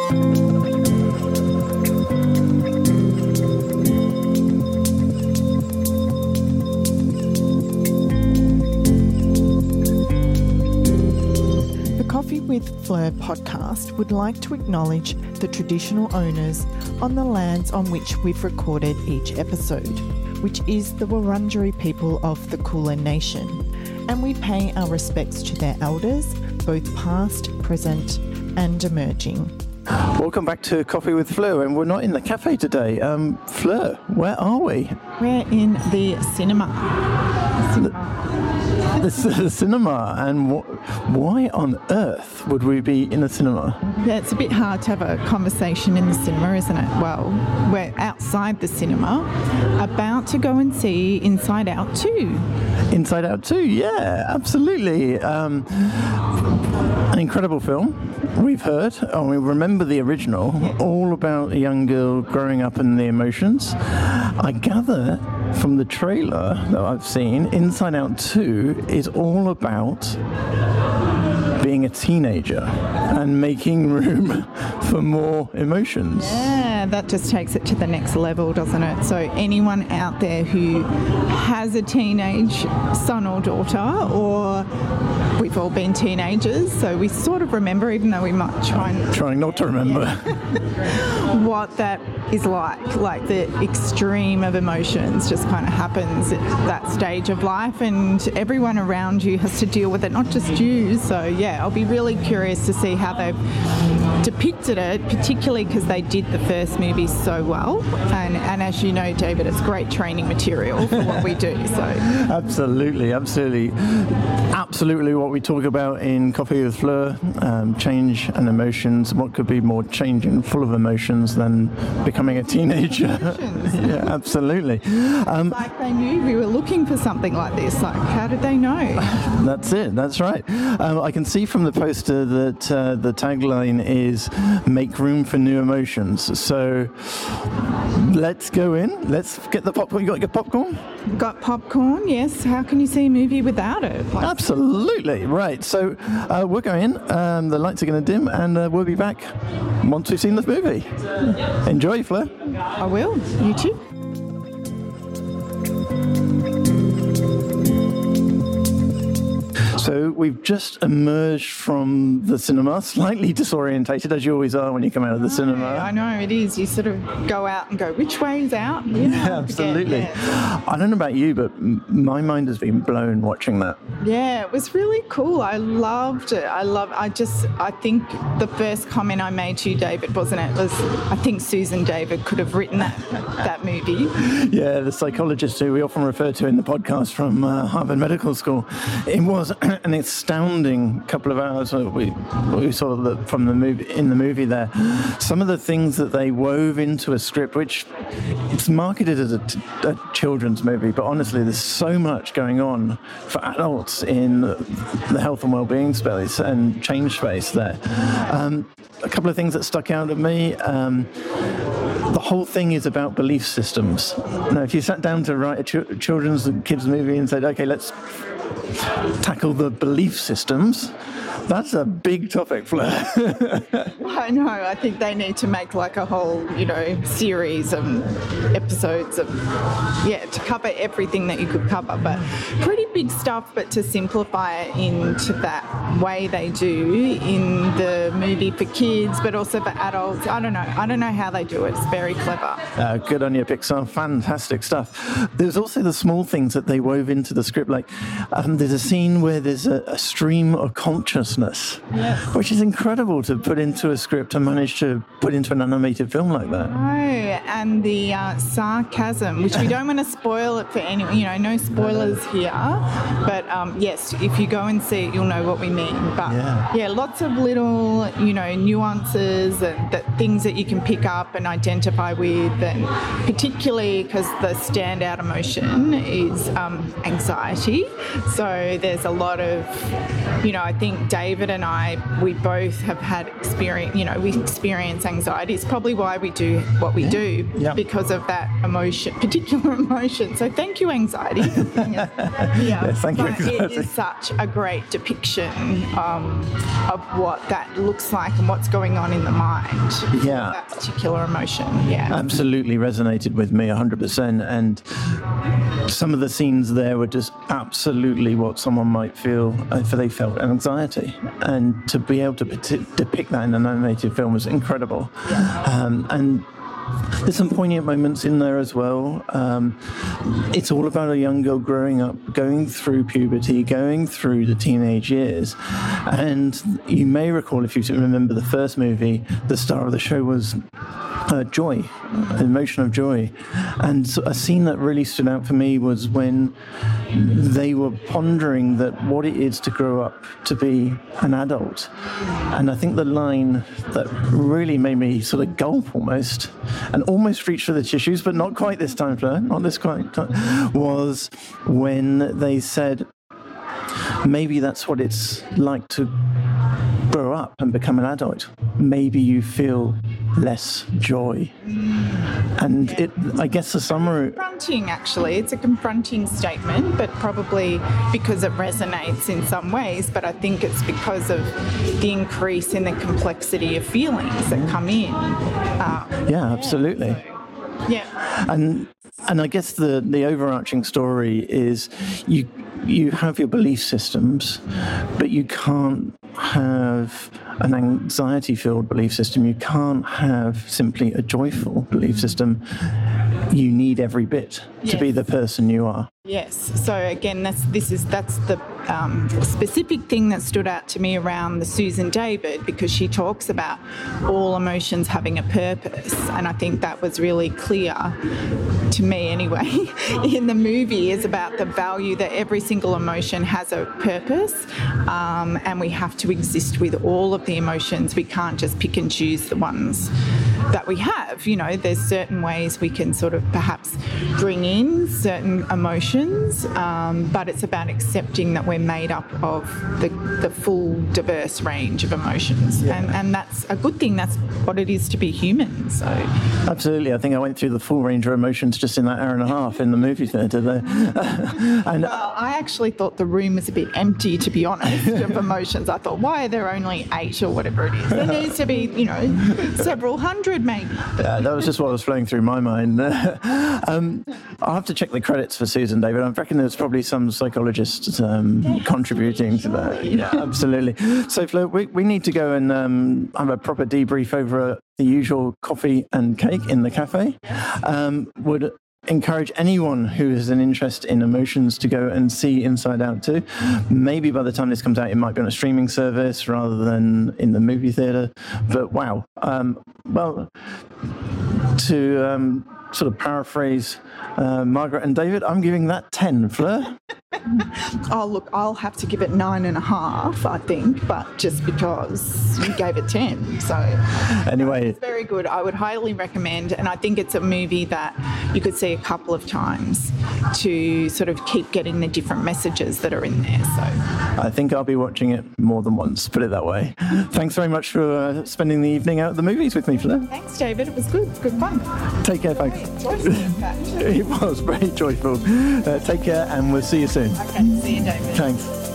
Coffee with Fleur podcast would like to acknowledge the traditional owners on the lands on which we've recorded each episode, which is the Wurundjeri people of the Kulin Nation, and we pay our respects to their elders, both past, present and emerging. Welcome back to Coffee with Fleur, and we're not in the cafe today. Fleur, where are we? We're in the cinema. The cinema, and why on earth would we be in a cinema? Yeah, it's a bit hard to have a conversation in the cinema, isn't it? Well, we're outside the cinema, about to go and see Inside Out 2. Inside Out 2, yeah, absolutely. An incredible film. We've heard, we remember the original, all about a young girl growing up in the emotions. I gather from the trailer that I've seen, Inside Out 2 is all about being a teenager and making room for more emotions. Yeah, that just takes it to the next level, doesn't it? So anyone out there who has a teenage son or daughter, or we've all been teenagers, so we sort of remember, even though we might trying not to remember what that is like the extreme of emotions just kind of happens at that stage of life, and everyone around you has to deal with it, not just you. So yeah, I'll be really curious to see how they've depicted it, particularly because they did the first movie so well, and as you know, David, it's great training material for what we do. So absolutely what we talk about in Coffee with Fleur, change and emotions. What could be more change and full of emotions than becoming a teenager? Yeah, absolutely. Like they knew we were looking for something like this. Like, how did they know? That's it. That's right. I can see from the poster that the tagline is "Make room for new emotions." So let's go in. Let's get the popcorn. You got your popcorn? Got popcorn, yes. How can you see a movie without it? Absolutely. Right. So we're going. The lights are going to dim, and we'll be back once we've seen the movie. Enjoy, Fleur. I will. You too. So we've just emerged from the cinema, slightly disorientated, as you always are when you come out of the cinema. I know, it is. You sort of go out and go, which way is out? Yeah, absolutely. Yeah. I don't know about you, but my mind has been blown watching that. Yeah, it was really cool. I loved it. I think the first comment I made to you, David, wasn't it? Was, I think Susan David could have written that movie. Yeah, the psychologist who we often refer to in the podcast from Harvard Medical School. It was an astounding couple of hours. We saw from the movie, in the movie there, some of the things that they wove into a script, which it's marketed as a children's movie, but honestly, there's so much going on for adults in the health and well-being space and change space there. A couple of things that stuck out at me. The whole thing is about belief systems. Now, if you sat down to write a children's and kids movie and said, okay, let's tackle the belief systems, that's a big topic, Fleur. I know. I think they need to make like a whole, series of episodes of, to cover everything that you could cover. But pretty big stuff, but to simplify it into that way they do in the movie for kids, but also for adults. I don't know how they do it. It's very clever. Good on you, Pixar. Fantastic stuff. There's also the small things that they wove into the script. Like there's a scene where there's a stream of consciousness, which is incredible to put into a script and manage to put into an animated film like that. Oh, and the sarcasm, which we don't want to spoil it for anyone. No spoilers here. But yes, if you go and see it, you'll know what we mean. But lots of little, nuances and things that you can pick up and identify with, and particularly because the standout emotion is anxiety. So there's a lot of, I think David and I, we both have had experience, we experience anxiety. It's probably why we do what we do, because of that emotion, particular emotion. So thank you, anxiety. Yes, thank you. It is such a great depiction of what that looks like and what's going on in the mind. Yeah. That particular emotion. Yeah. Absolutely resonated with me 100%. And some of the scenes there were just absolutely what someone might feel if they felt anxiety. And to be able to depict that in an animated film was incredible. And there's some poignant moments in there as well. It's all about a young girl growing up, going through puberty, going through the teenage years. And you may recall, if you remember the first movie, the star of the show was joy, the emotion of joy. And so a scene that really stood out for me was when they were pondering that what it is to grow up to be an adult. And I think the line that really made me sort of gulp almost, and almost reach for the tissues, but not quite this time, Fleur, not this quite time, was when they said, maybe that's what it's like to grow up and become an adult. Maybe you feel less joy. And I guess the summary... Confronting, actually. It's a confronting statement, but probably because it resonates in some ways, but I think it's because of the increase in the complexity of feelings that come in. Yeah, absolutely. Yeah. And I guess the overarching story is you have your belief systems, but you can't have an anxiety-filled belief system. You can't have simply a joyful belief system. You need every bit to be the person you are. Yes. So again, that's the specific thing that stood out to me around the Susan David, because she talks about all emotions having a purpose, and I think that was really clear to me anyway in the movie, is about the value that every single emotion has a purpose, and we have to exist with all of the emotions. We can't just pick and choose the ones that we have. You know, there's certain ways we can sort of perhaps bring in certain emotions, but it's about accepting that we're made up of the full diverse range of emotions, and that's a good thing. That's what it is to be human. So absolutely, I think I went through the full range of emotions just in that hour and a half in the movie theatre there. And well, I actually thought the room was a bit empty, to be honest, of emotions. I thought, why are there only 8 or whatever it is? There needs to be, several hundred maybe. Yeah, that was just what was flowing through my mind. I'll have to check the credits for Susan David. I reckon there's probably some psychologist contributing to that. Yeah, absolutely. So, Fleur, we need to go and have a proper debrief over the usual coffee and cake in the cafe. Would encourage anyone who has an interest in emotions to go and see Inside Out 2. Maybe by the time this comes out, it might be on a streaming service rather than in the movie theatre. But wow. To sort of paraphrase Margaret and David, I'm giving that 10, Fleur. Oh, look, I'll have to give it 9.5, I think, but just because you gave it 10. So anyway, it's very good. I would highly recommend, and I think it's a movie that you could see a couple of times to sort of keep getting the different messages that are in there. So I think I'll be watching it more than once, put it that way. Thanks very much for spending the evening out at the movies with me, Fleur. Thanks, David. It was good. It's good fun. Take care, folks. It was very joyful. Take care, and we'll see you soon. Okay, see you, David. Thanks.